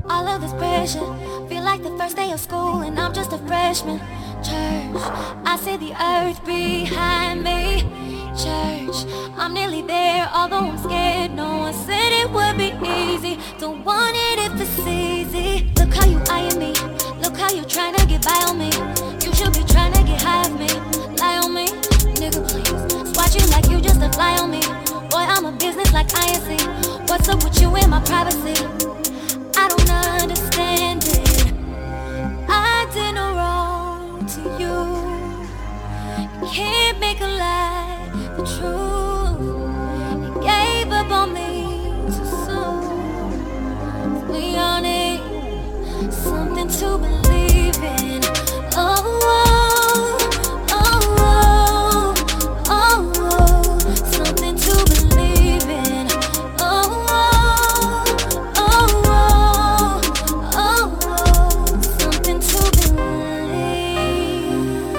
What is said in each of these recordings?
All of this pressure, feel like the first day of school and I'm just a freshman. Church, I see the earth behind me. Church, I'm nearly there, although I'm scared. No one said it would be easy. Don't want it if it's easy. Look how you eyeing me, look how you trying to get by on me. You should be trying to get high of me. Lie on me, nigga please. Swatch you like you just a fly on me. Boy, I'm a business like INC. What's up with you and my privacy? I don't understand it. I did no wrong to you. You can't make a lie the truth. You gave up on me too soon. We all need something to believe in. Oh, oh, oh, oh, oh, oh. Something to believe in. Oh, oh, oh, oh, oh, oh. Something to believe.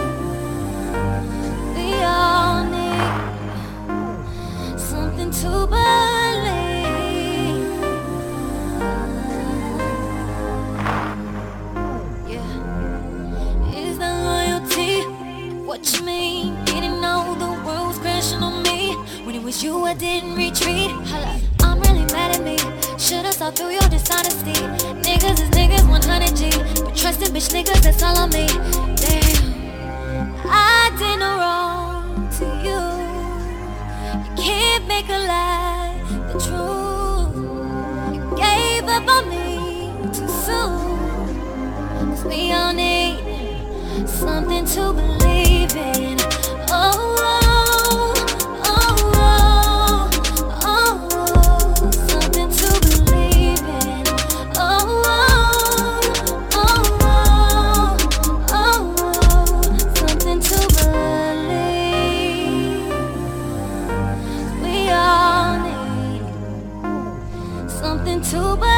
We all need something to believe. Yeah. Is that loyalty? What you mean? Didn't know the world was crashing on me. When it was you, I didn't retreat. Holla, I'm really mad at me. Should've saw through your dishonesty. Niggas is niggas 100G. But trusting bitch niggas, that's all on me. Damn, I did no wrong to you. You can't make a lie the truth. You gave up on me too soon. 'Cause we all need something to believe in. Oh, oh, oh, oh, oh, oh. Something to believe in. Oh, oh, oh, oh, oh, oh. Something to believe. We all need something to believe.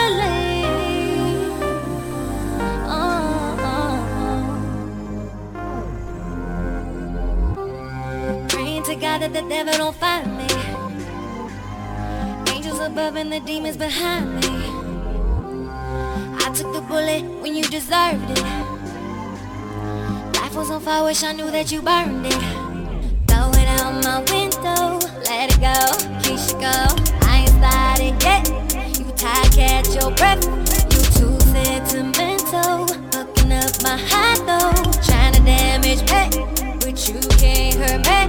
Praying to God that the devil don't find me. Angels above and the demons behind me. I took the bullet when you deserved it. Life was on fire, wish I knew that you burned it. Throw it out my window, let it go, Keisha go. I ain't started yet. You tired, catch your breath. You too sentimental, fucking up my high though. Trying to damage me, but you can't hurt me.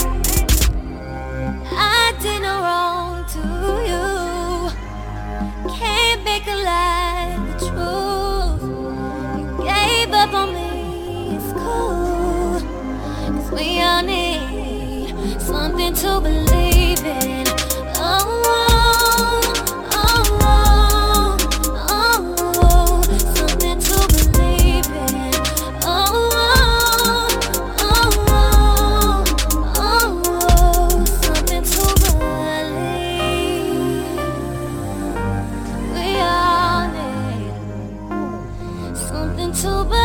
I did no wrong to you. Can't make a lie the truth. You gave up on me, it's cool. 'Cause we all need something to believe in. Oh, oh, oh, oh, oh, oh. Something to believe in. Oh, oh, oh, oh, oh, oh. Something to believe. We all need something to believe.